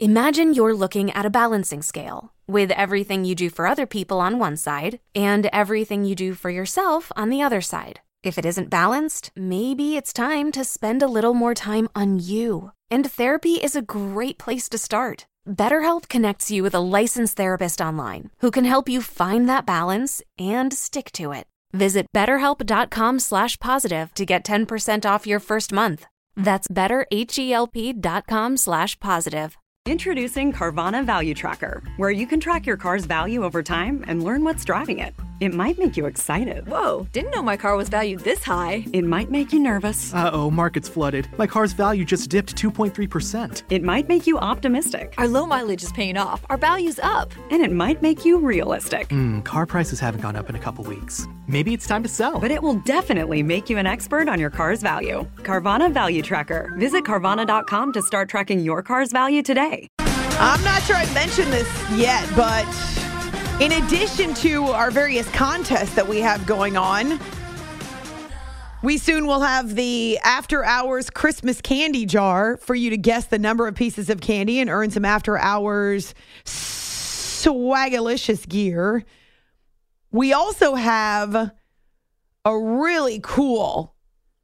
Imagine you're looking at a balancing scale with everything you do for other people on one side and everything you do for yourself on the other side. If it isn't balanced, maybe it's time to spend a little more time on you. And therapy is a great place to start. BetterHelp connects you with a licensed therapist online who can help you find that balance and stick to it. Visit BetterHelp.com/positive to get 10% off your first month. That's BetterHelp.com/positive. Introducing Carvana Value Tracker, where you can track your car's value over time and learn what's driving it. It might make you excited. Whoa, didn't know my car was valued this high. It might make you nervous. Uh-oh, market's flooded. My car's value just dipped 2.3%. It might make you optimistic. Our low mileage is paying off. Our value's up. And it might make you realistic. Car prices haven't gone up in a couple weeks. Maybe it's time to sell. But it will definitely make you an expert on your car's value. Carvana Value Tracker. Visit Carvana.com to start tracking your car's value today. I'm not sure I've mentioned this yet, but in addition to our various contests that we have going on, we soon will have the After Hours Christmas candy jar for you to guess the number of pieces of candy and earn some After Hours Swagalicious gear. We also have a really cool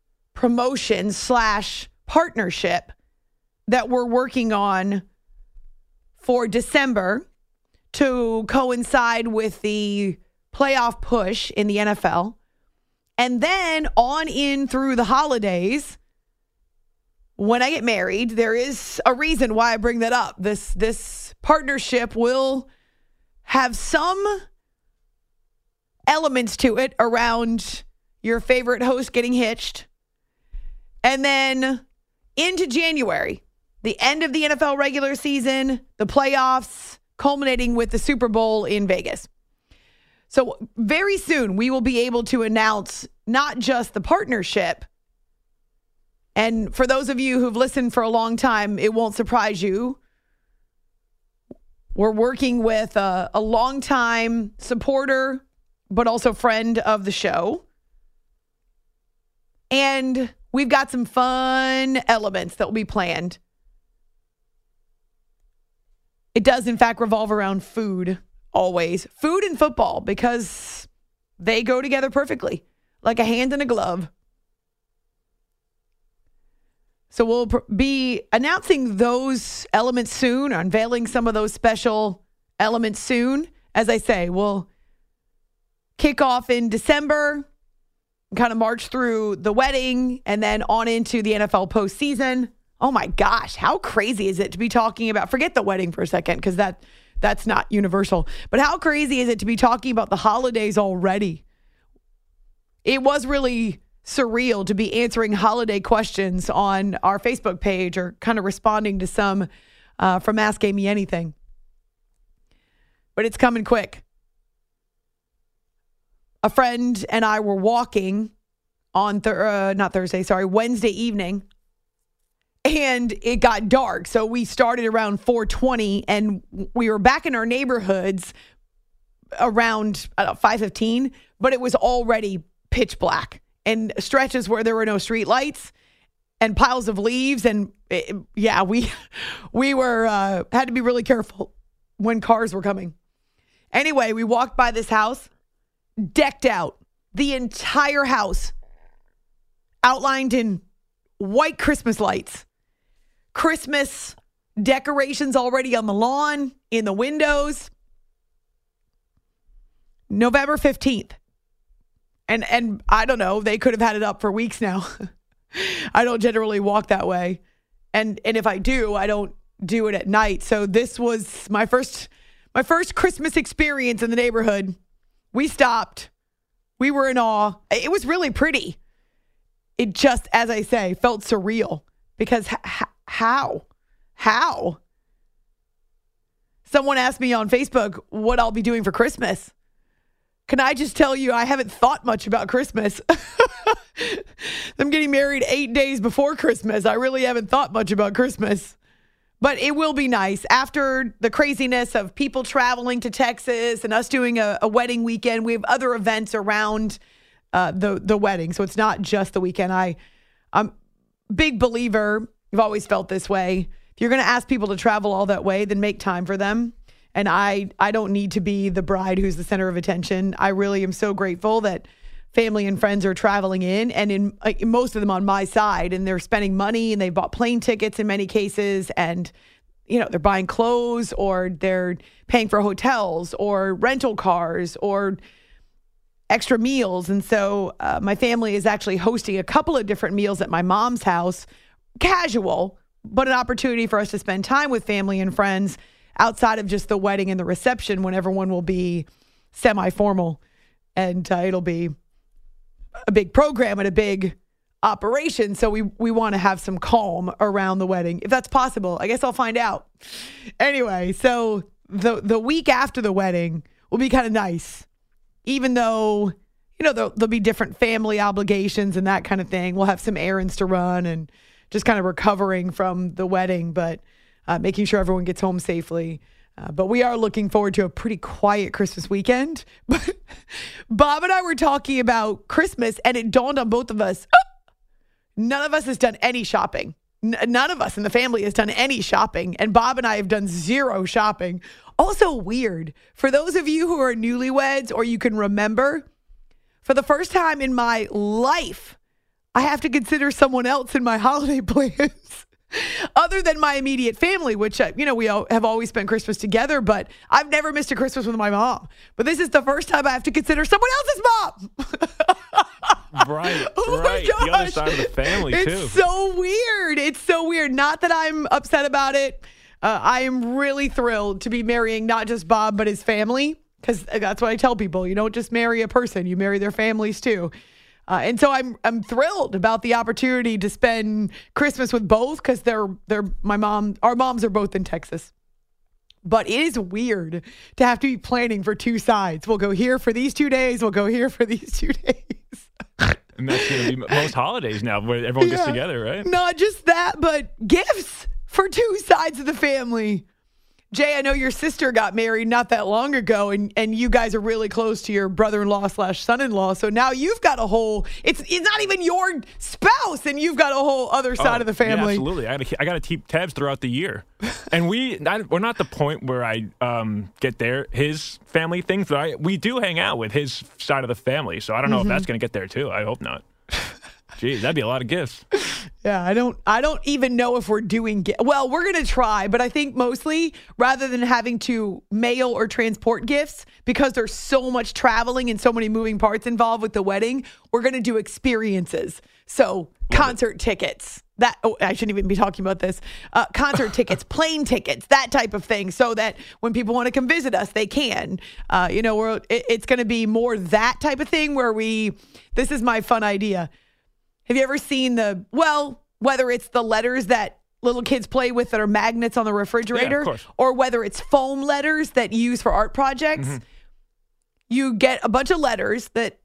promotion/partnership that we're working on for December to coincide with the playoff push in the NFL. And then on in through the holidays, when I get married, there is a reason why I bring that up. This partnership will have some elements to it around your favorite host getting hitched. And then into January, the end of the NFL regular season, the playoffs, culminating with the Super Bowl in Vegas. So very soon, we will be able to announce not just the partnership. And for those of you who've listened for a long time, it won't surprise you. We're working with a longtime supporter, but also friend of the show. And we've got some fun elements that will be planned. It does, in fact, revolve around food, always. Food and football, because they go together perfectly, like a hand in a glove. So we'll be announcing those elements soon, unveiling some of those special elements soon. As I say, we'll kick off in December, kind of march through the wedding, and then on into the NFL postseason. Oh my gosh, how crazy is it to be talking about, forget the wedding for a second, because that's not universal, but how crazy is it to be talking about the holidays already? It was really surreal to be answering holiday questions on our Facebook page or kind of responding to some from Ask Amy Anything. But it's coming quick. A friend and I were walking on Wednesday evening. And it got dark. So we started around 4:20 and we were back in our neighborhoods around 5:15, but it was already pitch black and stretches where there were no street lights and piles of leaves. And we were had to be really careful when cars were coming. Anyway, we walked by this house, decked out, the entire house outlined in white Christmas lights. Christmas decorations already on the lawn, in the windows. November 15th. And I don't know, they could have had it up for weeks now. I don't generally walk that way. And if I do, I don't do it at night. So this was my first Christmas experience in the neighborhood. We stopped. We were in awe. It was really pretty. It just, as I say, felt surreal because how? Someone asked me on Facebook what I'll be doing for Christmas. Can I just tell you, I haven't thought much about Christmas. I'm getting married 8 days before Christmas. I really haven't thought much about Christmas. But it will be nice. After the craziness of people traveling to Texas and us doing a wedding weekend, we have other events around the wedding. So it's not just the weekend. I'm a big believer. I've always felt this way. if you're going to ask people to travel all that way, then make time for them. And I don't need to be the bride who's the center of attention. I really am so grateful that family and friends are traveling in, and in most of them on my side, and they're spending money, and they bought plane tickets in many cases, and they're buying clothes, or they're paying for hotels or rental cars or extra meals. And so my family is actually hosting a couple of different meals at my mom's house, casual, but an opportunity for us to spend time with family and friends outside of just the wedding and the reception, when everyone will be semi-formal. And it'll be a big program and a big operation. So we want to have some calm around the wedding, if that's possible. I guess I'll find out. Anyway, so the week after the wedding will be kind of nice, even though, there'll be different family obligations and that kind of thing. We'll have some errands to run and just kind of recovering from the wedding, but making sure everyone gets home safely. But we are looking forward to a pretty quiet Christmas weekend. But Bob and I were talking about Christmas, and it dawned on both of us, none of us has done any shopping. None of us in the family has done any shopping. And Bob and I have done zero shopping. Also weird. For those of you who are newlyweds, or you can remember, for the first time in my life, I have to consider someone else in my holiday plans. Other than my immediate family, which, we all have always spent Christmas together, but I've never missed a Christmas with my mom. But this is the first time I have to consider someone else's mom. Right. The other side of the family, too. It's so weird. Not that I'm upset about it. I am really thrilled to be marrying not just Bob, but his family, because that's what I tell people. You don't just marry a person, you marry their families, too. And so I'm thrilled about the opportunity to spend Christmas with both, because our moms are both in Texas. But it is weird to have to be planning for two sides. We'll go here for these 2 days. We'll go here for these 2 days. And that's going to be most holidays now, where everyone gets together, right? Not just that, but gifts for two sides of the family. Jay, I know your sister got married not that long ago, and you guys are really close to your brother-in-law / son-in-law. So now you've got a whole, it's not even your spouse, and you've got a whole other side of the family. Yeah, absolutely. I got to keep tabs throughout the year. And we're not the point where I get his family things, but we do hang out with his side of the family. So I don't know if that's going to get there too. I hope not. Geez, that'd be a lot of gifts. Yeah, I don't even know if we're doing well, we're going to try, but I think mostly, rather than having to mail or transport gifts, because there's so much traveling and so many moving parts involved with the wedding, we're going to do experiences. So concert tickets, I shouldn't even be talking about this. Concert tickets, plane tickets, that type of thing, so that when people want to come visit us, they can. It's going to be more that type of thing where this is my fun idea. Have you ever seen whether it's the letters that little kids play with that are magnets on the refrigerator, or whether it's foam letters that you use for art projects, you get a bunch of letters that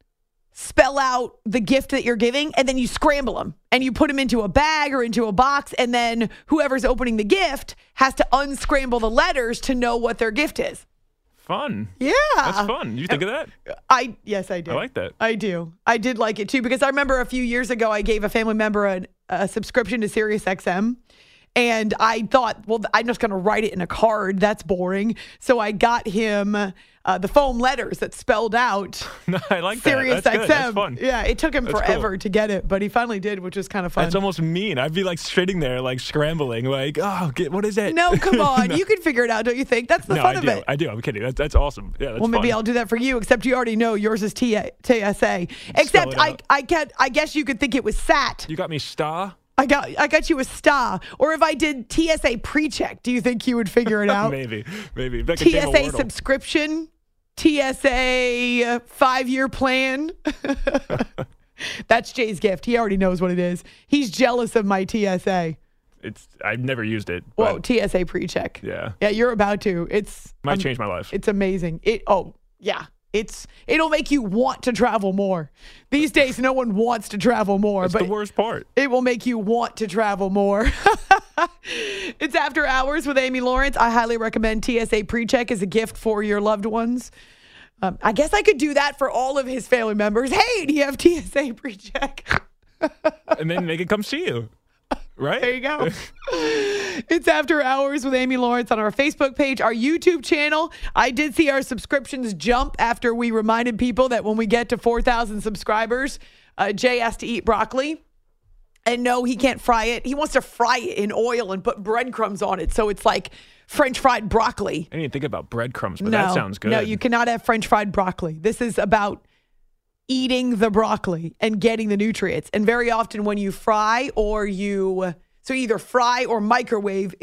spell out the gift that you're giving, and then you scramble them and you put them into a bag or into a box, and then whoever's opening the gift has to unscramble the letters to know what their gift is. Fun. Yeah. That's fun. You think of that? Yes, I did. I like that. I do. I did like it too, because I remember a few years ago I gave a family member a subscription to SiriusXM, and I thought, well, I'm just going to write it in a card. That's boring. So I got him the foam letters that spelled out I like that. SiriusXM. That's good. That's fun. Yeah, it took him forever to get it, but he finally did, which was kind of fun. That's almost mean. I'd be sitting there scrambling, what is it? No, come on. No. You can figure it out, don't you think? That's the fun of it. I do. I'm kidding. That's awesome. Yeah, that's well, maybe fun. I'll do that for you, except you already know yours is TSA. Except I guess you could think it was SAT. You got me star? I got you a star. Or if I did TSA pre-check, do you think you would figure it out? Maybe. TSA subscription, TSA 5-year plan. That's Jay's gift. He already knows what it is. He's jealous of my TSA. I've never used it. Whoa, TSA pre-check. Yeah. Yeah, you're about to. Might change my life. It's amazing. Yeah. It'll make you want to travel more. These days, no one wants to travel more. That's the worst part. It will make you want to travel more. It's After Hours with Amy Lawrence. I highly recommend TSA PreCheck as a gift for your loved ones. I guess I could do that for all of his family members. Hey, do you have TSA PreCheck? And then they can come see you. Right? There you go. It's After Hours with Amy Lawrence on our Facebook page, our YouTube channel. I did see our subscriptions jump after we reminded people that when we get to 4,000 subscribers, Jay has to eat broccoli. And no, he can't fry it. He wants to fry it in oil and put breadcrumbs on it. So it's like French fried broccoli. I didn't even think about breadcrumbs, but that sounds good. No, you cannot have French fried broccoli. This is about eating the broccoli and getting the nutrients. And very often when you fry or so either fry or microwave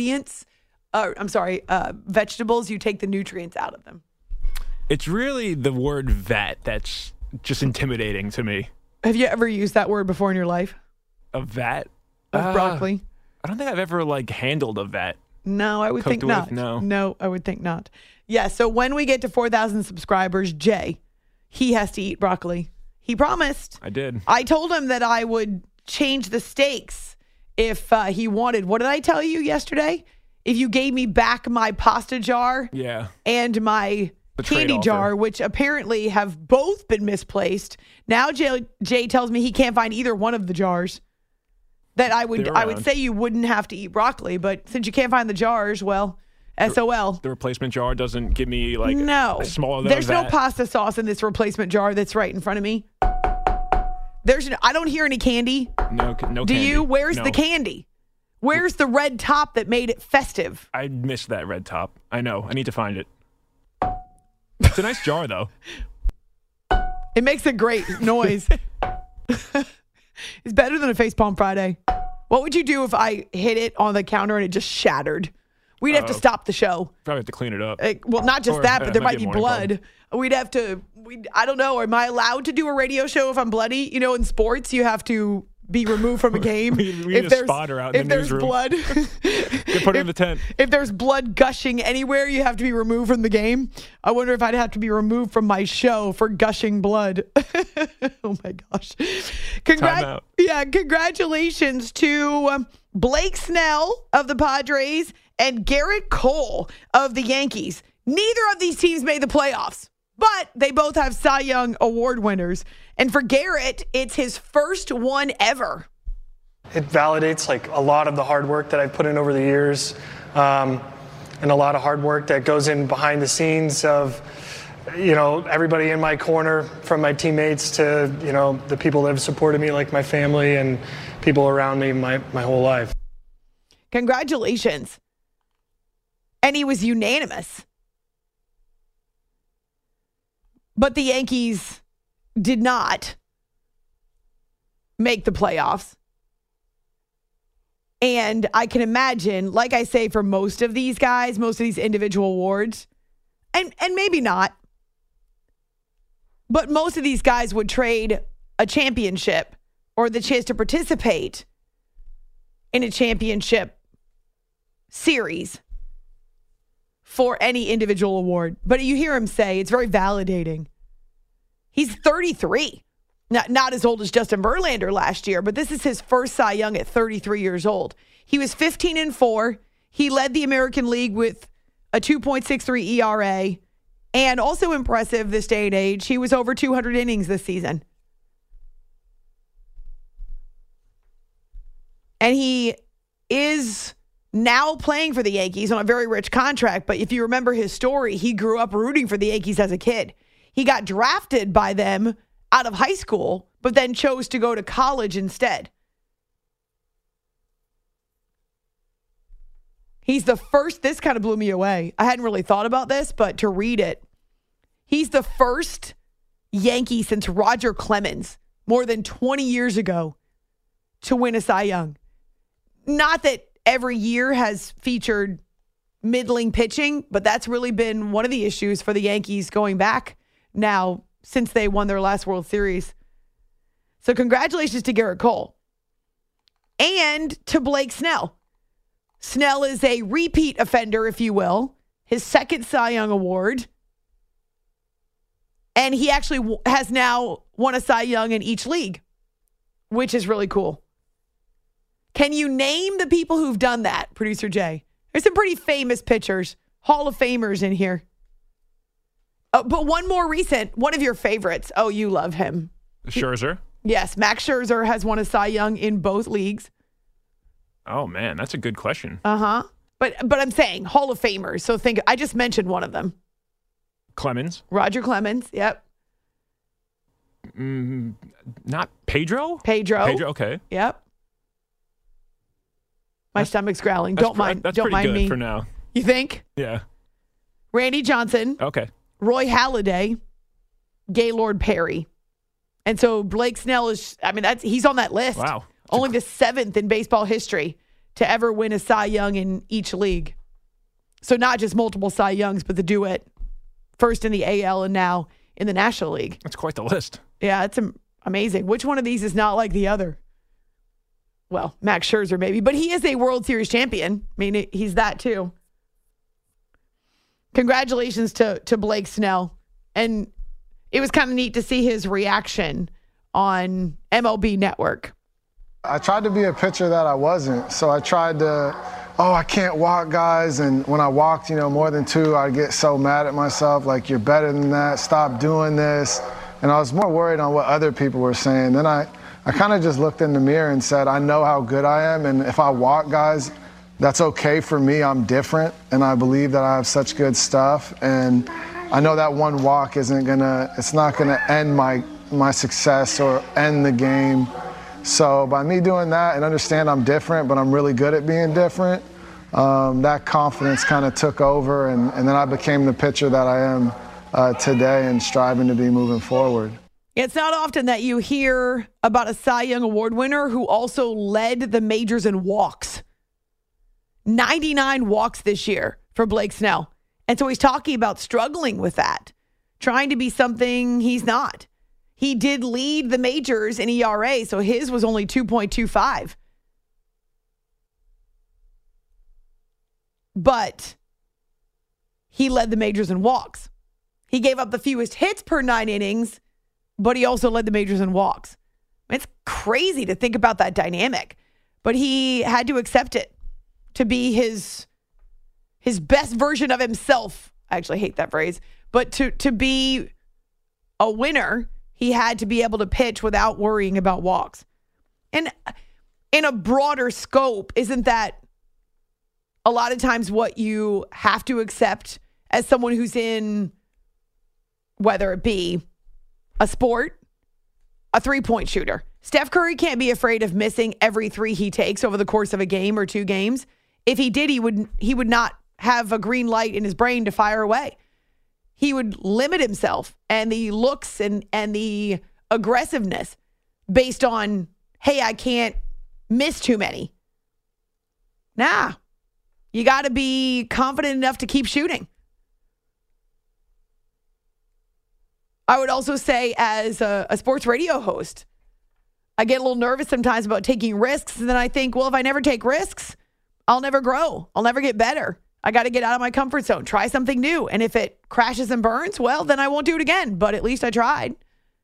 vegetables, you take the nutrients out of them. It's really the word vat that's just intimidating to me. Have you ever used that word before in your life? A vat? Of broccoli? I don't think I've ever handled a vat. No, I would think not. No, I would think not. Yeah, so when we get to 4,000 subscribers, Jay, he has to eat broccoli. He promised. I did. I told him that I would change the stakes if he wanted. What did I tell you yesterday? If you gave me back my pasta jar and my candy jar, which apparently have both been misplaced. Now Jay tells me he can't find either one of the jars. That I would say you wouldn't have to eat broccoli, but since you can't find the jars, well, SOL. The replacement jar doesn't give me no. a smaller than There's a vat. no pasta sauce in this replacement jar that's right in front of me. I don't hear any candy. No candy. Do you? Where's the candy? Where's the red top that made it festive? I missed that red top. I know. I need to find it. It's a nice jar, though. It makes a great noise. It's better than a Facepalm Friday. What would you do if I hit it on the counter and it just shattered? We'd have to stop the show. Probably have to clean it up. Well, not just that, but there might be blood. We'd have to, I don't know. Am I allowed to do a radio show if I'm bloody? You know, in sports, you have to be removed from a game. we need a spotter out in the newsroom. If there's blood. Get put in the tent. If there's blood gushing anywhere, you have to be removed from the game. I wonder if I'd have to be removed from my show for gushing blood. Oh, my gosh. Congratulations to Blake Snell of the Padres and Garrett Cole of the Yankees. Neither of these teams made the playoffs, but they both have Cy Young Award winners. And for Garrett, it's his first one ever. It validates a lot of the hard work that I've put in over the years, and a lot of hard work that goes in behind the scenes of, everybody in my corner, from my teammates to, the people that have supported me, like my family and people around me my whole life. Congratulations. And he was unanimous. But the Yankees did not make the playoffs. And I can imagine, like I say, for most of these guys, most of these individual awards, and maybe not, but most of these guys would trade a championship or the chance to participate in a championship series for any individual award. But you hear him say, it's very validating. He's 33. Not as old as Justin Verlander last year, but this is his first Cy Young at 33 years old. He was 15-4. He led the American League with a 2.63 ERA. And also impressive this day and age, he was over 200 innings this season. And he is now playing for the Yankees on a very rich contract. But if you remember his story, he grew up rooting for the Yankees as a kid. He got drafted by them out of high school, but then chose to go to college instead. He's the first, this kind of blew me away. I hadn't really thought about this, but to read it, he's the first Yankee since Roger Clemens, more than 20 years ago, to win a Cy Young. Not that every year has featured middling pitching, but that's really been one of the issues for the Yankees going back now since they won their last World Series. So congratulations to Garrett Cole and to Blake Snell. Snell is a repeat offender, if you will, his second Cy Young Award. And he actually has now won a Cy Young in each league, which is really cool. Can you name the people who've done that, Producer Jay? There's some pretty famous pitchers, Hall of Famers in here. But one more recent, one of your favorites. Oh, you love him. Scherzer? Yes, Max Scherzer has won a Cy Young in both leagues. Oh, man, that's a good question. But I'm saying Hall of Famers. So I just mentioned one of them. Clemens? Roger Clemens. Yep. Not Pedro? Pedro, okay. Yep. My stomach's growling. Don't mind pretty good me. for now. You think? Yeah. Randy Johnson. Okay. Roy Halladay. Gaylord Perry. And so Blake Snell he's on that list. Wow. Only the 7th in baseball history to ever win a Cy Young in each league. So not just multiple Cy Youngs, but the duet. First in the AL and now in the National League. That's quite the list. Yeah, it's amazing. Which one of these is not like the other? Well, Max Scherzer maybe, but he is a World Series champion. I mean, he's that too. Congratulations to Blake Snell. And it was kind of neat to see his reaction on MLB Network. I tried to be a pitcher that I wasn't. So I tried to, I can't walk guys. And when I walked, more than 2, I'd get so mad at myself, like, you're better than that. Stop doing this. And I was more worried on what other people were saying. Then I kind of just looked in the mirror and said, I know how good I am. And if I walk guys, that's okay for me. I'm different. And I believe that I have such good stuff. And I know that one walk it's not going to end my success or end the game. So by me doing that and understand I'm different, but I'm really good at being different, that confidence kind of took over, and then I became the pitcher that I am today and striving to be moving forward. It's not often that you hear about a Cy Young Award winner who also led the majors in walks. 99 walks this year for Blake Snell. And so he's talking about struggling with that, trying to be something he's not. He did lead the majors in ERA, so his was only 2.25. But he led the majors in walks. He gave up the fewest hits per 9 innings, but he also led the majors in walks. It's crazy to think about that dynamic, but he had to accept it to be his best version of himself. I actually hate that phrase, but to be a winner, he had to be able to pitch without worrying about walks. And in a broader scope, isn't that a lot of times what you have to accept as someone who's in, whether it be a sport, a three-point shooter? Steph Curry can't be afraid of missing every 3 he takes over the course of a game or 2 games. If he did, he would not have a green light in his brain to fire away. He would limit himself and the looks and the aggressiveness based on, hey, I can't miss too many. Nah, you got to be confident enough to keep shooting. I would also say as a sports radio host, I get a little nervous sometimes about taking risks. And then I think, well, if I never take risks, I'll never grow. I'll never get better. I got to get out of my comfort zone, try something new. And if it crashes and burns, well, then I won't do it again. But at least I tried.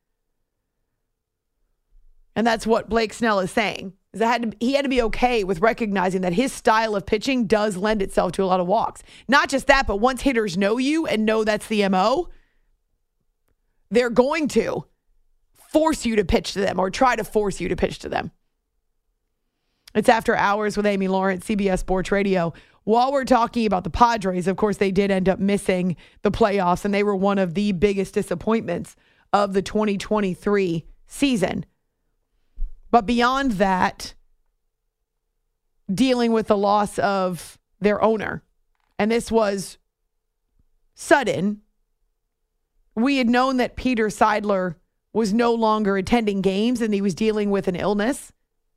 And that's what Blake Snell is saying. Is that he had to be okay with recognizing that his style of pitching does lend itself to a lot of walks. Not just that, but once hitters know you and know that's the MO, they're going to force you to pitch to them or try to force you to pitch to them. It's After Hours with Amy Lawrence, CBS Sports Radio. While we're talking about the Padres, of course, they did end up missing the playoffs, and they were one of the biggest disappointments of the 2023 season. But beyond that, dealing with the loss of their owner, and this was sudden. We had known that Peter Seidler was no longer attending games and he was dealing with an illness.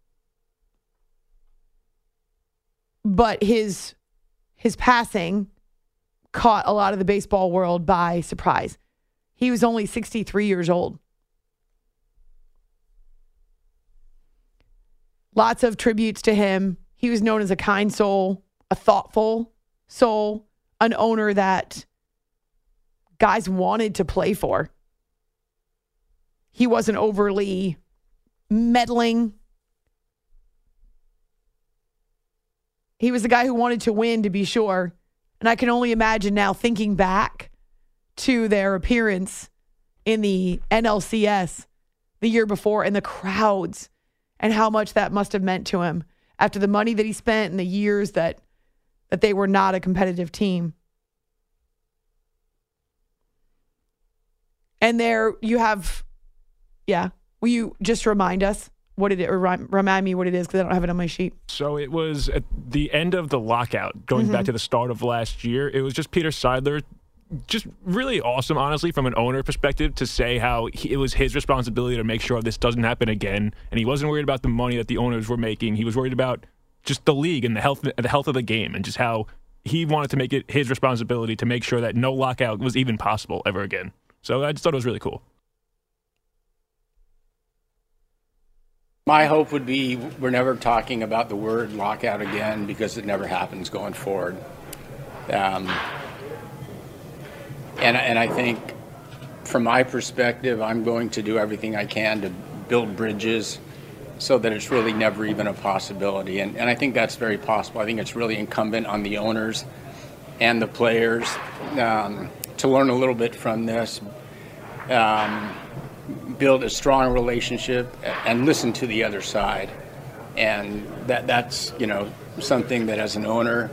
But his passing caught a lot of the baseball world by surprise. He was only 63 years old. Lots of tributes to him. He was known as a kind soul, a thoughtful soul, an owner that guys wanted to play for. He wasn't overly meddling. He was the guy who wanted to win, to be sure. And I can only imagine now, thinking back to their appearance in the NLCS the year before and the crowds and how much that must have meant to him after the money that he spent and the years that they were not a competitive team. And there you have, will you just remind us what it, or remind me what it is, because I don't have it on my sheet. So it was at the end of the lockout, going back to the start of last year. It was just Peter Seidler, just really awesome, honestly, from an owner perspective, to say how it was his responsibility to make sure this doesn't happen again. And he wasn't worried about the money that the owners were making. He was worried about just the league and the health of the game, and just how he wanted to make it his responsibility to make sure that no lockout was even possible ever again. So I just thought it was really cool. My hope would be we're never talking about the word lockout again, because it never happens going forward. And I think, from my perspective, I'm going to do everything I can to build bridges so that it's really never even a possibility. And I think that's very possible. I think it's really incumbent on the owners and the players to learn a little bit from this, build a strong relationship, and listen to the other side. And that's something that, as an owner,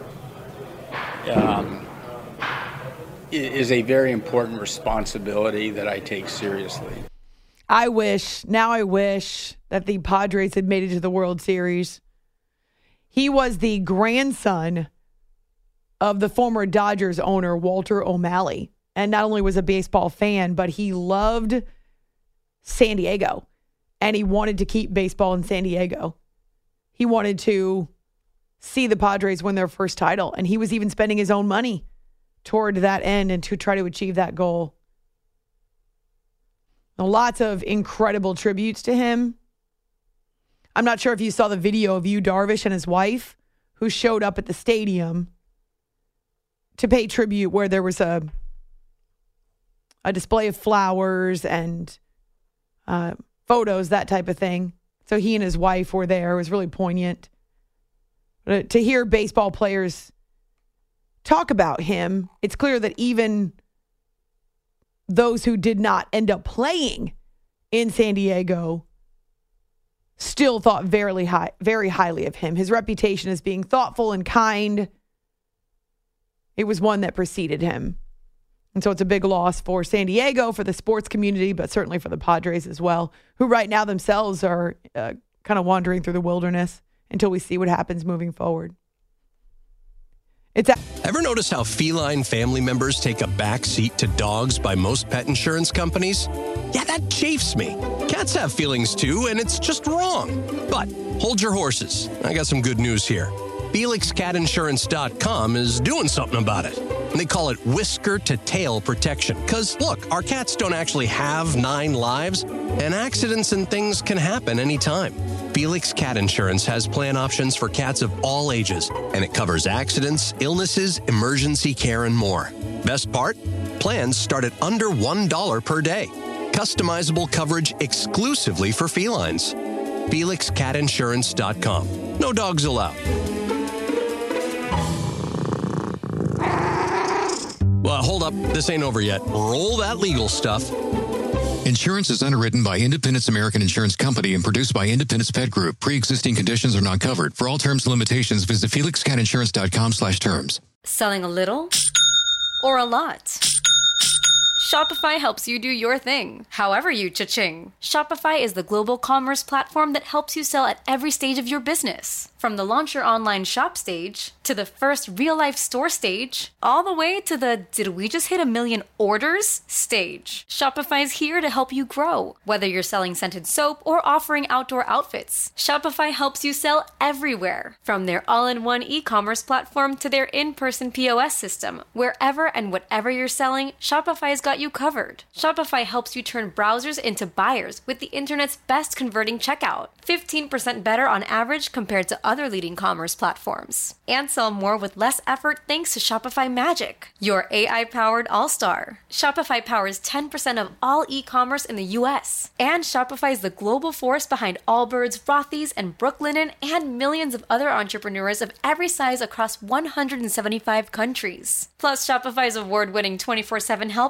is a very important responsibility that I take seriously. I wish that the Padres had made it to the World Series. He was the grandson of the former Dodgers owner, Walter O'Malley. And not only was a baseball fan, but he loved San Diego. And he wanted to keep baseball in San Diego. He wanted to see the Padres win their first title. And he was even spending his own money toward that end and to try to achieve that goal. Lots of incredible tributes to him. I'm not sure if you saw the video of Yu Darvish and his wife, who showed up at the stadium to pay tribute, where there was a display of flowers and photos, that type of thing. So he and his wife were there. It was really poignant. But to hear baseball players talk about him, it's clear that even those who did not end up playing in San Diego still thought very highly of him. His reputation as being thoughtful and kind, it was one that preceded him. And so it's a big loss for San Diego, for the sports community, but certainly for the Padres as well, who right now themselves are kind of wandering through the wilderness until we see what happens moving forward. Ever notice how feline family members take a back seat to dogs by most pet insurance companies? Yeah, that chafes me. Cats have feelings too, and it's just wrong. But hold your horses. I got some good news here. FelixCatInsurance.com is doing something about it. And they call it whisker-to-tail protection. Because, look, our cats don't actually have 9 lives, and accidents and things can happen anytime. Felix Cat Insurance has plan options for cats of all ages, and it covers accidents, illnesses, emergency care, and more. Best part? Plans start at under $1 per day. Customizable coverage exclusively for felines. FelixCatInsurance.com. No dogs allowed. Well, hold up. This ain't over yet. Roll that legal stuff. Insurance is underwritten by Independence American Insurance Company and produced by Independence Pet Group. Pre-existing conditions are not covered. For all terms and limitations, visit FelixCatInsurance.com/terms. Selling a little or a lot? Shopify helps you do your thing, however you cha-ching. Shopify is the global commerce platform that helps you sell at every stage of your business. From the launch your online shop stage, to the first real-life store stage, all the way to the did we just hit 1 million orders stage. Shopify's here to help you grow. Whether you're selling scented soap or offering outdoor outfits, Shopify helps you sell everywhere. From their all-in-one e-commerce platform to their in-person POS system, wherever and whatever you're selling, Shopify's got you covered. Shopify helps you turn browsers into buyers with the internet's best converting checkout. 15% better on average compared to other leading commerce platforms. And sell more with less effort thanks to Shopify Magic, your AI-powered all-star. Shopify powers 10% of all e-commerce in the U.S. And Shopify is the global force behind Allbirds, Rothy's, and Brooklinen, and millions of other entrepreneurs of every size across 175 countries. Plus, Shopify's award-winning 24/7 help is there to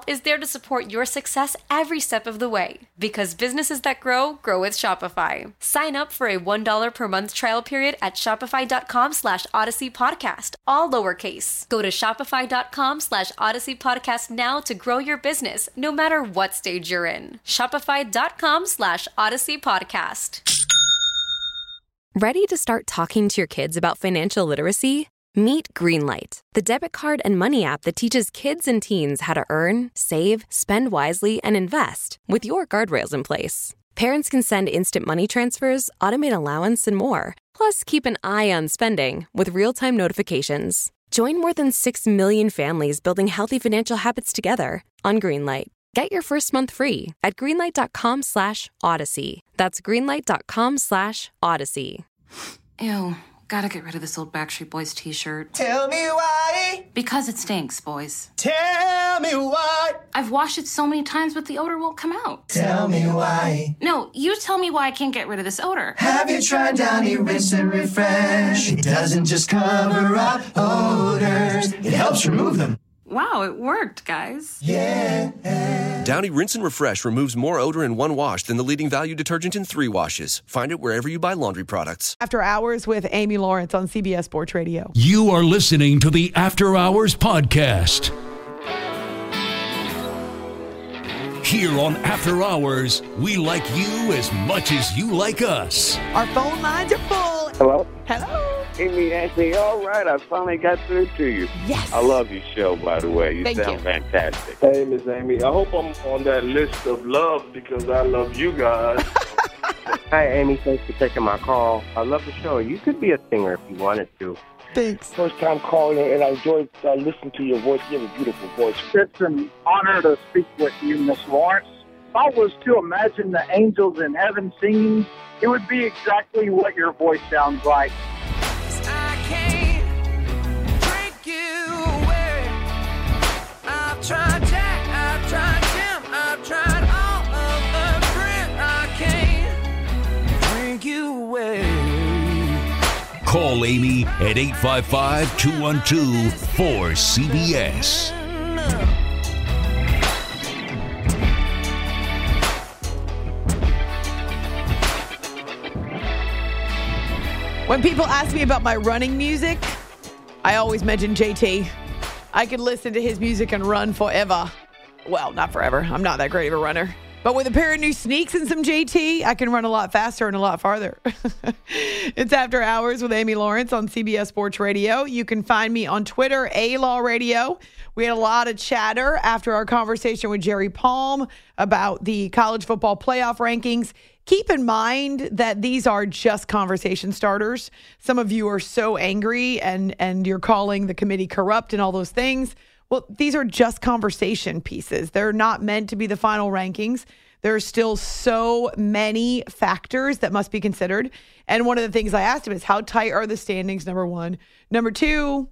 to support your success every step of the way. Because businesses that grow, grow with Shopify. Sign up for a $1 per month trial period at shopify.com/Odyssey Podcast, all lowercase. Go to shopify.com/Odyssey Podcast now to grow your business, no matter what stage you're in. Shopify.com/Odyssey Podcast. Ready to start talking to your kids about financial literacy? Meet Greenlight, the debit card and money app that teaches kids and teens how to earn, save, spend wisely, and invest with your guardrails in place. Parents can send instant money transfers, automate allowance, and more. Plus, keep an eye on spending with real-time notifications. Join more than 6 million families building healthy financial habits together on Greenlight. Get your first month free at greenlight.com/Odyssey. That's greenlight.com/Odyssey. Ew, gotta get rid of this old Backstreet Boys t-shirt. Tell me why. Because it stinks, boys. Tell me why. I've washed it so many times, but the odor won't come out. Tell me why. No, you tell me why I can't get rid of this odor. Have you tried Downy Rinse and Refresh? It doesn't just cover up odors, it helps remove them. Wow, it worked, guys. Yeah. Downy Rinse and Refresh removes more odor in one wash than the leading value detergent in 3 washes. Find it wherever you buy laundry products. After Hours with Amy Lawrence on CBS Sports Radio. You are listening to the After Hours podcast. Here on After Hours, we like you as much as you like us. Our phone lines are full. Hello? Hello? Amy, Ashley, all right, I finally got through to you. Yes. I love your show, by the way. You Thank sound you. fantastic. Hey, Miss Amy, I hope I'm on that list of love because I love you guys. Hi, Amy. Thanks for taking my call. I love the show. You could be a singer if you wanted to. Thanks. First time calling, and I enjoyed listening to your voice. You have a beautiful voice. It's an honor to speak with you, Miss Lawrence. If I was to imagine the angels in heaven singing, it would be exactly what your voice sounds like. I can't drink you away. I've tried Jack, I've tried Jim, I've tried all of the friends. I can't drink you away. Call Amy at 855-212-4CBS. When people ask me about my running music, I always mention JT. I could listen to his music and run forever. Well, not forever. I'm not that great of a runner. But with a pair of new sneaks and some JT, I can run a lot faster and a lot farther. It's After Hours with Amy Lawrence on CBS Sports Radio. You can find me on Twitter, A-Law Radio. We had a lot of chatter after our conversation with Jerry Palm about the college football playoff rankings. Keep in mind that these are just conversation starters. Some of you are so angry and you're calling the committee corrupt and all those things. Well, these are just conversation pieces. They're not meant to be the final rankings. There are still so many factors that must be considered. And one of the things I asked him is, how tight are the standings, number one? Number two,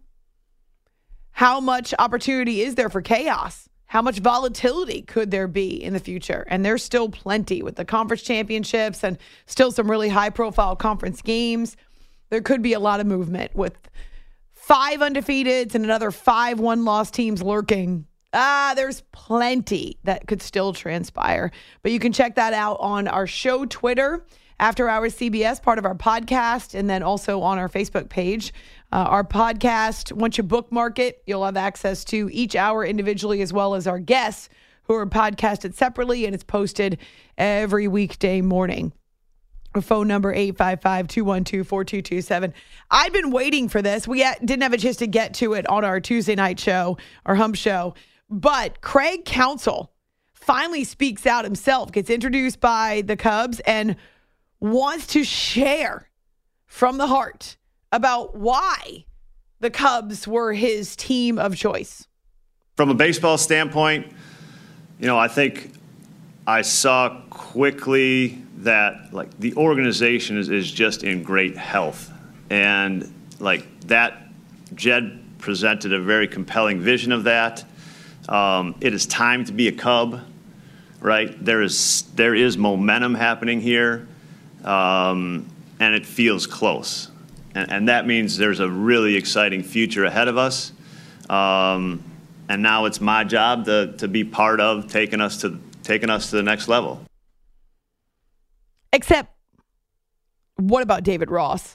how much opportunity is there for chaos? How much volatility could there be in the future? And there's still plenty with the conference championships and still some really high-profile conference games. There could be a lot of movement with 5 undefeateds and another 5 one-loss teams lurking. There's plenty that could still transpire. But you can check that out on our show Twitter, After Hours CBS, part of our podcast, and then also on our Facebook page. Our podcast, once you bookmark it, you'll have access to each hour individually as well as our guests who are podcasted separately, and it's posted every weekday morning. Our phone number, 855-212-4227. I've been waiting for this. We didn't have a chance to get to it on our Tuesday night show, our Hump Show, but Craig Counsell finally speaks out himself, gets introduced by the Cubs, and wants to share from the heart about why the Cubs were his team of choice. From a baseball standpoint, I think I saw quickly that the organization is just in great health. And that, Jed presented a very compelling vision of that. It is time to be a Cub, right? There is momentum happening here, and it feels close. And that means there's a really exciting future ahead of us. And and now it's my job to be part of taking us to the next level. Except, what about David Ross?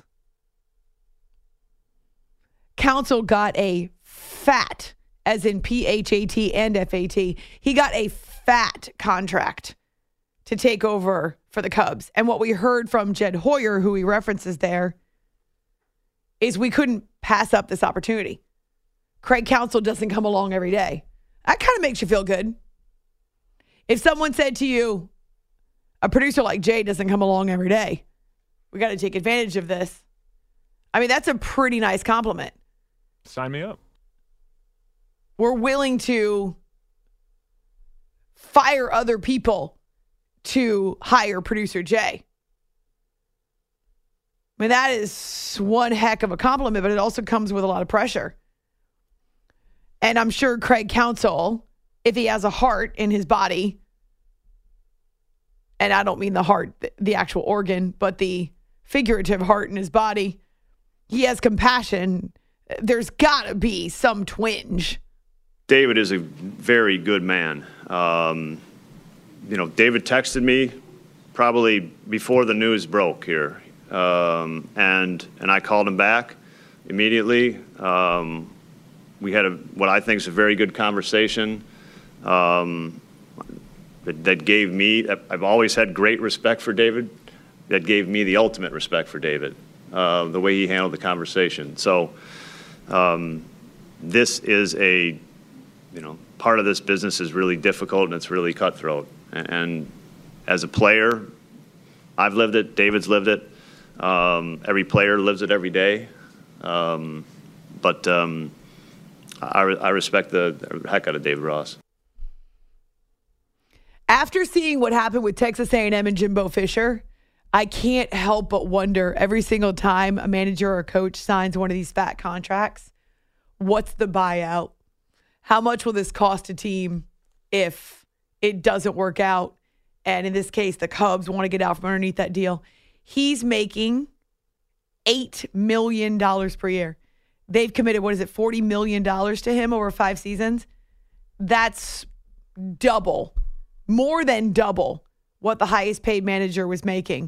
Counsell got a fat, as in PHAT and FAT. He got a fat contract to take over for the Cubs. And what we heard from Jed Hoyer, who he references there, is we couldn't pass up this opportunity. Craig Counsell doesn't come along every day. That kind of makes you feel good. If someone said to you, a producer like Jay doesn't come along every day, we got to take advantage of this. I mean, that's a pretty nice compliment. Sign me up. We're willing to fire other people to hire producer Jay. I mean, that is one heck of a compliment, but it also comes with a lot of pressure. And I'm sure Craig Counsell, if he has a heart in his body, and I don't mean the heart, the actual organ, but the figurative heart in his body, he has compassion. There's got to be some twinge. David is a very good man. David texted me probably before the news broke here, and I called him back immediately. We had what I think is a very good conversation. That gave me, I've always had great respect for David. That gave me the ultimate respect for David, the way he handled the conversation. So this is part of this business is really difficult and it's really cutthroat. And as a player, I've lived it, David's lived it. Every player lives it every day. But I respect the heck out of David Ross. After seeing what happened with Texas A&M and Jimbo Fisher, I can't help but wonder every single time a manager or a coach signs one of these fat contracts, what's the buyout? How much will this cost a team if it doesn't work out? And in this case, the Cubs want to get out from underneath that deal. He's making $8 million per year. They've committed, $40 million to him over 5 seasons? That's double. More than double what the highest paid manager was making.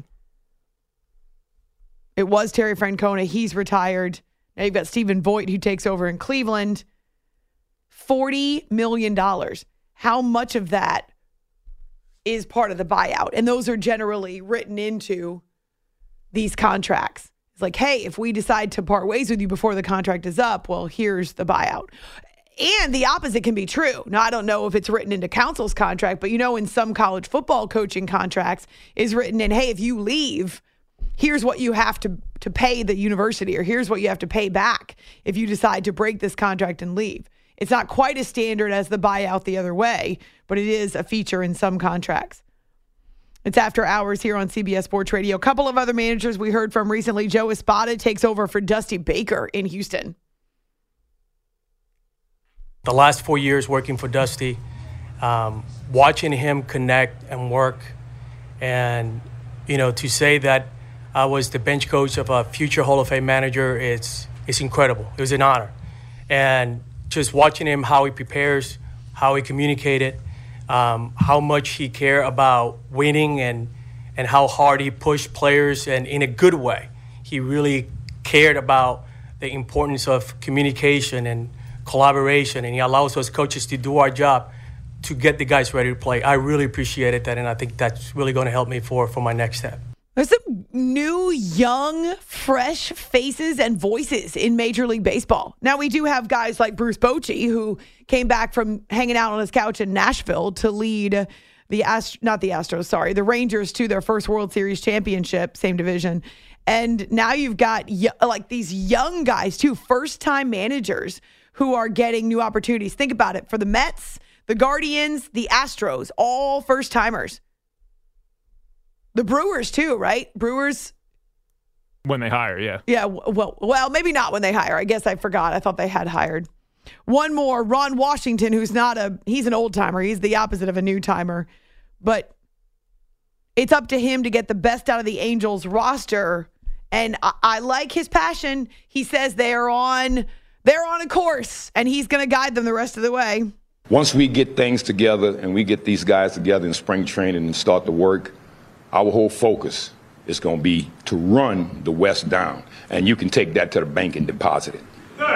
It was Terry Francona. He's retired. Now you've got Stephen Voigt, who takes over in Cleveland. $40 million. How much of that is part of the buyout? And those are generally written into these contracts. It's like, hey, if we decide to part ways with you before the contract is up, well, here's the buyout. And the opposite can be true. Now, I don't know if it's written into Counsell's contract, but in some college football coaching contracts is written in, hey, if you leave, here's what you have to pay the university, or here's what you have to pay back if you decide to break this contract and leave. It's not quite as standard as the buyout the other way, but it is a feature in some contracts. It's After Hours here on CBS Sports Radio. A couple of other managers we heard from recently. Joe Espada takes over for Dusty Baker in Houston. The last 4 years working for Dusty, watching him connect and work, and to say that I was the bench coach of a future Hall of Fame manager, it's incredible. It was an honor, and just watching him, how he prepares, how he communicated, how much he cared about winning, and how hard he pushed players, and in a good way. He really cared about the importance of communication and collaboration, and he allows us coaches to do our job to get the guys ready to play. I really appreciated that, and I think that's really going to help me for my next step. There's some new, young, fresh faces and voices in Major League Baseball. Now, we do have guys like Bruce Bochy, who came back from hanging out on his couch in Nashville to lead the Rangers to their first World Series championship, same division. And now you've got these young guys, too, first-time managers who are getting new opportunities. Think about it. For the Mets, the Guardians, the Astros, all first-timers. The Brewers, too, right? Brewers. When they hire, yeah. Yeah, well, maybe not when they hire. I guess I forgot. I thought they had hired. One more, Ron Washington, he's an old-timer. He's the opposite of a new-timer. But it's up to him to get the best out of the Angels roster. And I like his passion. He says they're they're on a course, and he's going to guide them the rest of the way. Once we get things together and we get these guys together in spring training and start to work, our whole focus is going to be to run the West down. And you can take that to the bank and deposit it.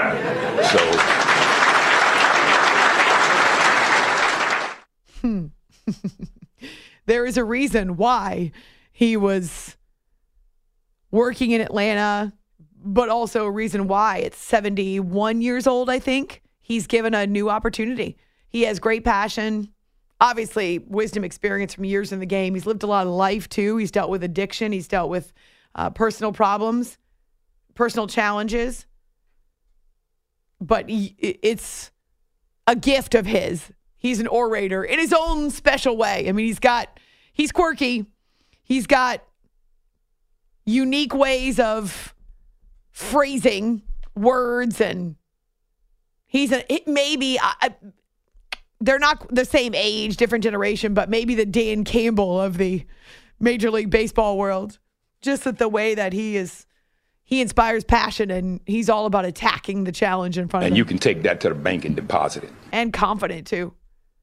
There is a reason why he was working in Atlanta, but also a reason why at 71 years old, I think, he's given a new opportunity. He has great passion, obviously wisdom, experience from years in the game. He's lived a lot of life, too. He's dealt with addiction. He's dealt with personal problems, personal challenges. But it's a gift of his. He's an orator in his own special way. I mean, he's quirky. He's got unique ways of phrasing words, and they're not the same age, different generation, but maybe the Dan Campbell of the Major League Baseball world. Just that the way that he inspires passion, and he's all about attacking the challenge in front of him. And you can take that to the bank and deposit it. And confident, too.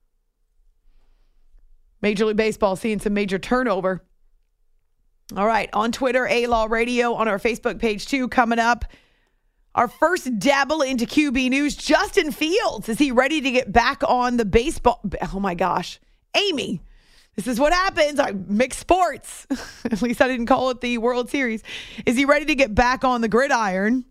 Major League Baseball seeing some major turnover. All right, on Twitter, A-Law Radio, on our Facebook page, too, coming up. Our first dabble into QB news, Justin Fields. Is he ready to get back on the baseball? Oh, my gosh. Amy, this is what happens. I mix sports. At least I didn't call it the World Series. Is he ready to get back on the gridiron?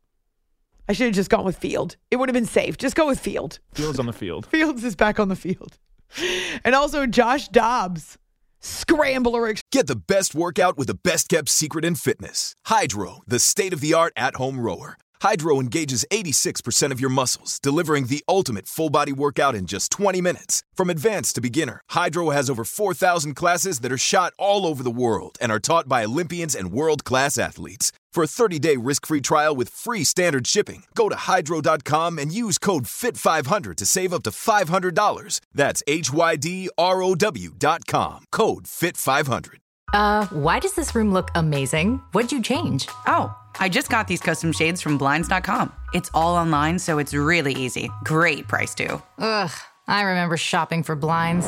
I should have just gone with Field. It would have been safe. Just go with Field. Fields on the field. Fields is back on the field. And also Josh Dobbs, scrambler. Get the best workout with the best kept secret in fitness. Hydro, the state-of-the-art at-home rower. Hydro engages 86% of your muscles, delivering the ultimate full-body workout in just 20 minutes. From advanced to beginner, Hydro has over 4,000 classes that are shot all over the world and are taught by Olympians and world-class athletes. For a 30-day risk-free trial with free standard shipping, go to Hydro.com and use code FIT500 to save up to $500. That's HYDROW.com. Code FIT500. Why does this room look amazing? What'd you change? Oh, I just got these custom shades from Blinds.com. It's all online, so it's really easy. Great price, too. Ugh, I remember shopping for blinds.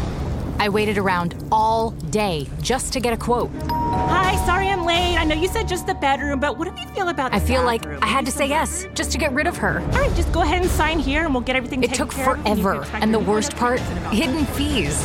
I waited around all day just to get a quote. Hi, sorry I'm late. I know you said just the bedroom, but what do you feel about the I feel bathroom? like I had to say yes just to get rid of her. All right, just go ahead and sign here and we'll get everything It taken took care of. forever. And the worst part, hidden fees.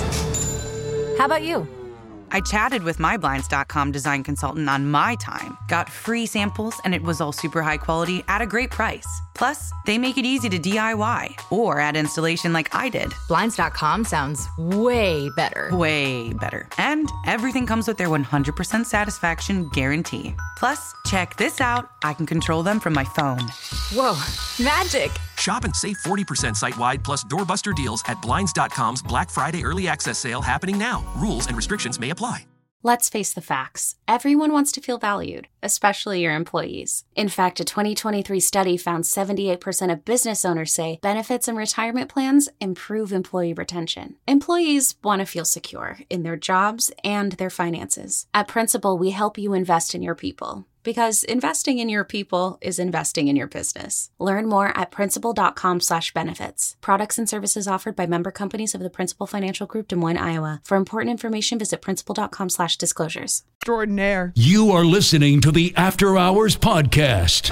How about you? I chatted with my Blinds.com design consultant on my time, got free samples, and it was all super high quality at a great price. Plus, they make it easy to DIY or add installation like I did. Blinds.com sounds way better. Way better. And everything comes with their 100% satisfaction guarantee. Plus, check this out. I can control them from my phone. Whoa, magic. Shop and save 40% site-wide plus doorbuster deals at Blinds.com's Black Friday Early Access Sale happening now. Rules and restrictions may apply. Let's face the facts. Everyone wants to feel valued, especially your employees. In fact, a 2023 study found 78% of business owners say benefits and retirement plans improve employee retention. Employees want to feel secure in their jobs and their finances. At Principal, we help you invest in your people. Because investing in your people is investing in your business. Learn more at principal.com/benefits. Products and services offered by member companies of the Principal Financial Group, Des Moines, Iowa. For important information, visit principal.com/disclosures. Extraordinaire. You are listening to the After Hours Podcast.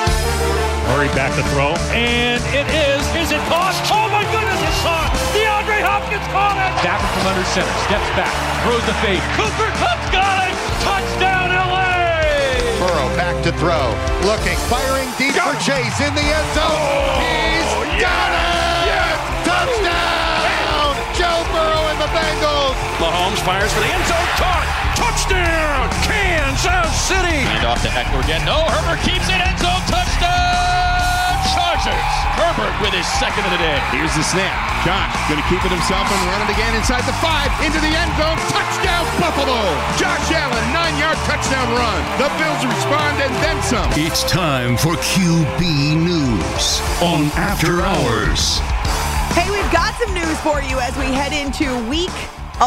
Murray back to throw, and it is. Is it caught? Oh my goodness, it's caught! DeAndre Hopkins caught it! Stafford from under center, steps back, throws the fade. Cooper Kupp's got it! Touchdown, LA! Burrow back to throw, looking, firing deep for Chase in the end zone. He's got it! Yes! Touchdown! Joe Burrow and the Bengals. Mahomes fires for the end zone, caught! Touchdown! Kansas City! And off to Eckler again. No, Herbert keeps it, end zone, touchdown! Chargers! Herbert with his second of the day. Here's the snap. Josh going to keep it himself and run it again inside the 5, into the end zone. Touchdown, Buffalo! Josh Allen, 9-yard touchdown run. The Bills respond and then some. It's time for QB News on After Hours. Hey, we've got some news for you as we head into week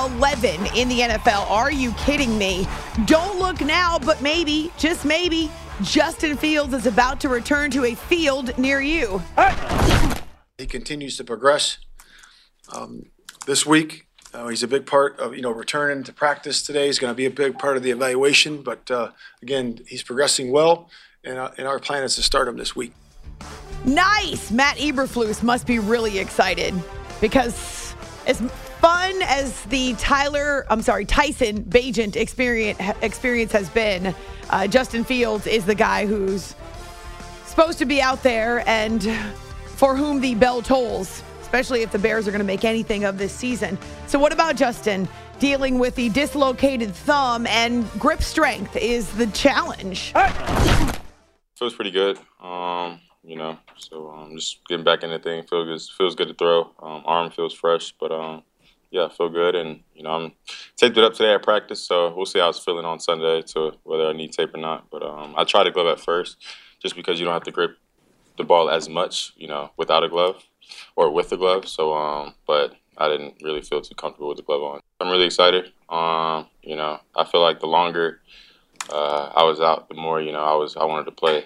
11 in the NFL. Are you kidding me? Don't look now, but maybe, just maybe, Justin Fields is about to return to a field near you. He continues to progress. This week, he's a big part of, returning to practice today. He's going to be a big part of the evaluation. But, again, he's progressing well, and our plan is to start him this week. Nice. Matt Eberflus must be really excited because as fun as the Tyson Bagent experience has been, Justin Fields is the guy who's supposed to be out there and for whom the bell tolls, especially if the Bears are going to make anything of this season. So what about Justin dealing with the dislocated thumb and grip strength is the challenge? Feels pretty good. So just getting back in the thing feels good to throw. Arm feels fresh, but I feel good, and I'm taped it up today at practice, so we'll see how it's feeling on Sunday to whether I need tape or not. But I tried the glove at first, just because you don't have to grip the ball as much, without a glove or with the glove. So, but I didn't really feel too comfortable with the glove on. I'm really excited. I feel like the longer I was out, the more I wanted to play.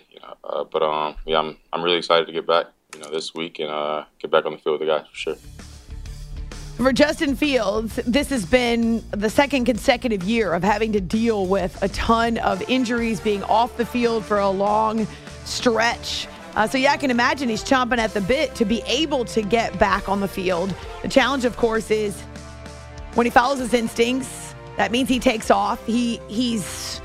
I'm really excited to get back, this week and get back on the field with the guys for sure. For Justin Fields, this has been the second consecutive year of having to deal with a ton of injuries, being off the field for a long stretch. So I can imagine he's chomping at the bit to be able to get back on the field. The challenge, of course, is when he follows his instincts, that means he takes off. He's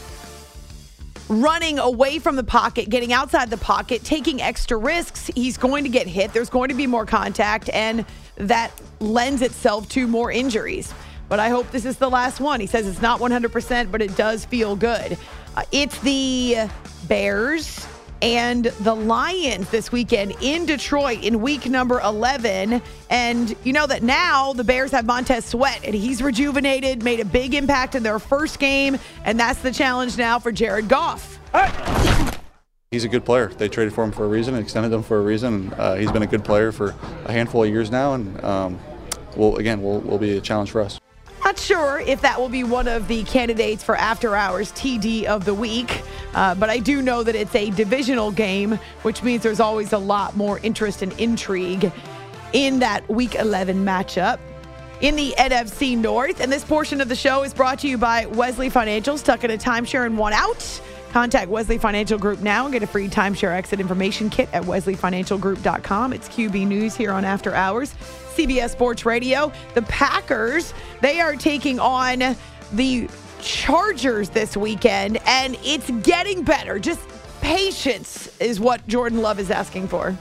running away from the pocket, getting outside the pocket, taking extra risks. He's going to get hit. There's going to be more contact, and that lends itself to more injuries. But I hope this is the last one. He says it's not 100%, but it does feel good. It's the Bears and the Lions this weekend in Detroit in week number 11. And you know that now the Bears have Montez Sweat, and he's rejuvenated, made a big impact in their first game, and that's the challenge now for Jared Goff. He's a good player. They traded for him for a reason, extended him for a reason. He's been a good player for a handful of years now, and will be a challenge for us. Not sure if that will be one of the candidates for After Hours TD of the week, but I do know that it's a divisional game, which means there's always a lot more interest and intrigue in that Week 11 matchup in the NFC North. And this portion of the show is brought to you by Wesley Financial. Stuck in a timeshare and want out? Contact Wesley Financial Group now and get a free timeshare exit information kit at wesleyfinancialgroup.com. It's QB News here on After Hours, CBS Sports Radio. The Packers, they are taking on the Chargers this weekend, and it's getting better. Just patience is what Jordan Love is asking for.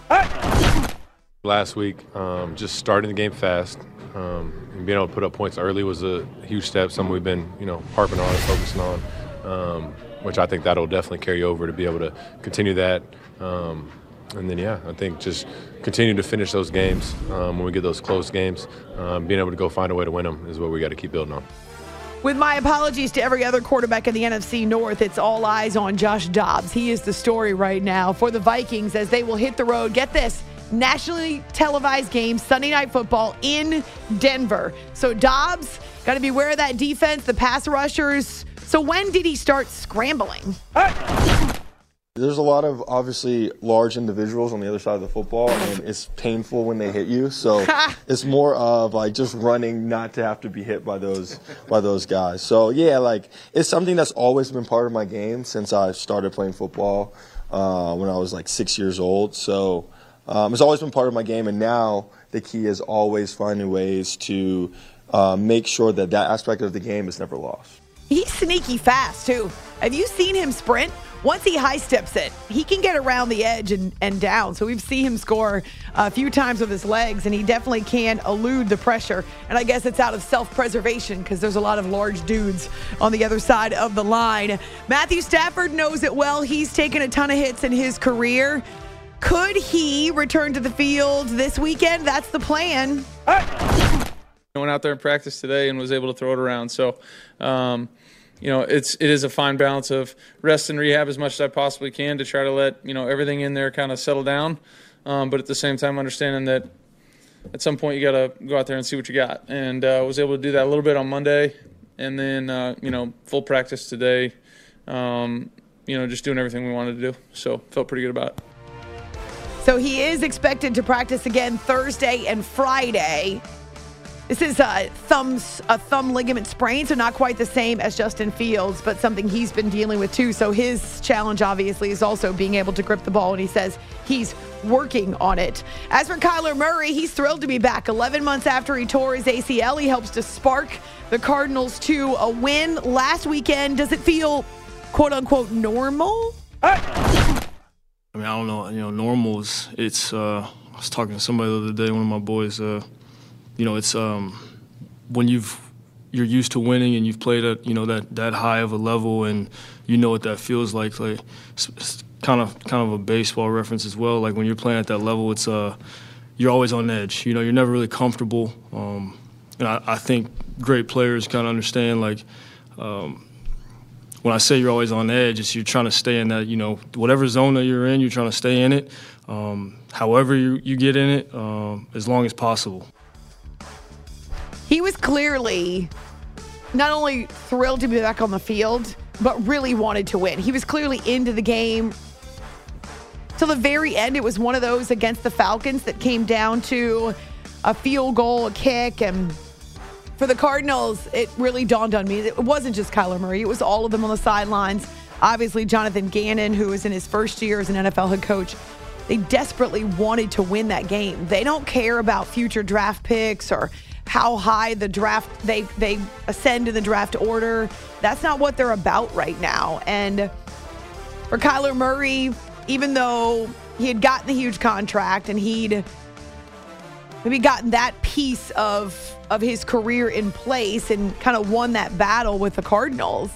Last week, just starting the game fast and being able to put up points early was a huge step, something we've been, harping on and focusing on. Which I think that'll definitely carry over to be able to continue that. And then, I think just continue to finish those games when we get those close games. Being able to go find a way to win them is what we got to keep building on. With my apologies to every other quarterback in the NFC North, it's all eyes on Josh Dobbs. He is the story right now for the Vikings as they will hit the road. Get this, nationally televised game, Sunday Night Football in Denver. So Dobbs, got to beware of that defense, the pass rushers. So when did he start scrambling? There's a lot of, obviously, large individuals on the other side of the football, and it's painful when they hit you. So it's more of, just running not to have to be hit by those guys. So, it's something that's always been part of my game since I started playing football when I was, 6 years old. So it's always been part of my game, and now the key is always finding ways to make sure that aspect of the game is never lost. He's sneaky fast, too. Have you seen him sprint? Once he high steps it, he can get around the edge and down. So we've seen him score a few times with his legs, and he definitely can elude the pressure. And I guess it's out of self-preservation because there's a lot of large dudes on the other side of the line. Matthew Stafford knows it well. He's taken a ton of hits in his career. Could he return to the field this weekend? That's the plan. I went out there in practice today and was able to throw it around. So, it is a fine balance of rest and rehab as much as I possibly can to try to let, everything in there kind of settle down. But at the same time, understanding that at some point you got to go out there and see what you got. And I was able to do that a little bit on Monday and then, full practice today. just doing everything we wanted to do. So felt pretty good about it. So he is expected to practice again Thursday and Friday. This is a thumb ligament sprain, so not quite the same as Justin Fields, but something he's been dealing with too. So his challenge, obviously, is also being able to grip the ball, and he says he's working on it. As for Kyler Murray, he's thrilled to be back. 11 months after he tore his ACL, he helps to spark the Cardinals to a win last weekend. Does it feel, quote-unquote, normal? I don't know. Normal is, I was talking to somebody the other day, one of my boys, it's when you're used to winning and you've played at that high of a level, and you know what that feels like. It's kind of a baseball reference as well. Like when you're playing at that level, it's you're always on edge. You're never really comfortable. And I think great players kind of understand when I say you're always on edge, it's you're trying to stay in that whatever zone that you're in, you're trying to stay in it. However you get in it, as long as possible. He was clearly not only thrilled to be back on the field, but really wanted to win. He was clearly into the game. Till the very end, it was one of those against the Falcons that came down to a field goal, a kick, and for the Cardinals, it really dawned on me. It wasn't just Kyler Murray. It was all of them on the sidelines. Obviously, Jonathan Gannon, who was in his first year as an NFL head coach, they desperately wanted to win that game. They don't care about future draft picks or how high the draft they ascend in the draft order. That's not what they're about right now. And for Kyler Murray, even though he had gotten the huge contract and he'd maybe gotten that piece of his career in place and kind of won that battle with the Cardinals,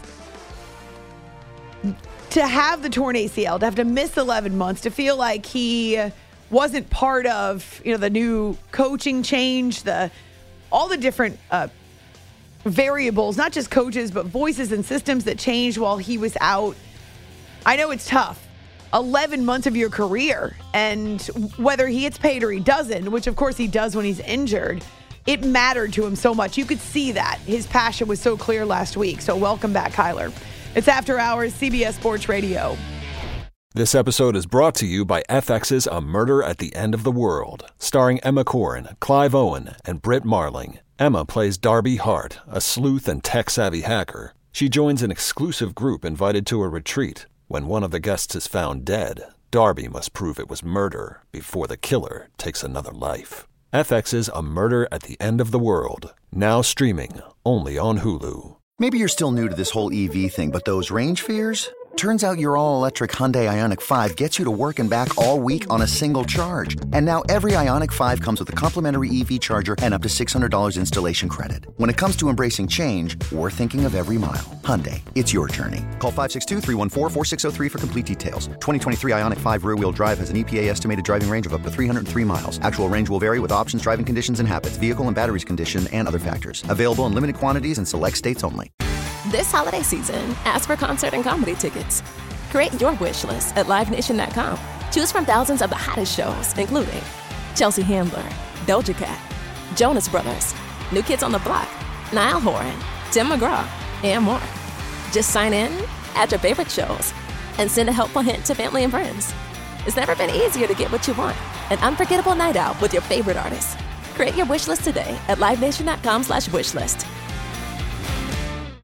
to have the torn ACL, to have to miss 11 months, to feel like he wasn't part of the new coaching change, all the different variables, not just coaches, but voices and systems that changed while he was out. I know it's tough. 11 months of your career, and whether he gets paid or he doesn't, which of course he does when he's injured, it mattered to him so much. You could see that. His passion was so clear last week. So welcome back, Kyler. It's After Hours, CBS Sports Radio. This episode is brought to you by FX's A Murder at the End of the World, starring Emma Corrin, Clive Owen, and Britt Marling. Emma plays Darby Hart, a sleuth and tech-savvy hacker. She joins an exclusive group invited to a retreat. When one of the guests is found dead, Darby must prove it was murder before the killer takes another life. FX's A Murder at the End of the World, now streaming only on Hulu. Maybe you're still new to this whole EV thing, but those range fears? Turns out your all-electric Hyundai Ioniq 5 gets you to work and back all week on a single charge. And now every Ioniq 5 comes with a complimentary EV charger and up to $600 installation credit. When it comes to embracing change, we're thinking of every mile. Hyundai, it's your journey. Call 562-314-4603 for complete details. 2023 Ioniq 5 rear-wheel drive has an EPA estimated driving range of up to 303 miles. Actual range will vary with options, driving conditions, and habits, vehicle and batteries condition, and other factors. Available in limited quantities in select states only. This holiday season, ask for concert and comedy tickets. Create your wish list at LiveNation.com. Choose from thousands of the hottest shows, including Chelsea Handler, Doja Cat, Jonas Brothers, New Kids on the Block, Niall Horan, Tim McGraw, and more. Just sign in, add your favorite shows, and send a helpful hint to family and friends. It's never been easier to get what you want. An unforgettable night out with your favorite artists. Create your wish list today at LiveNation.com/wishlist.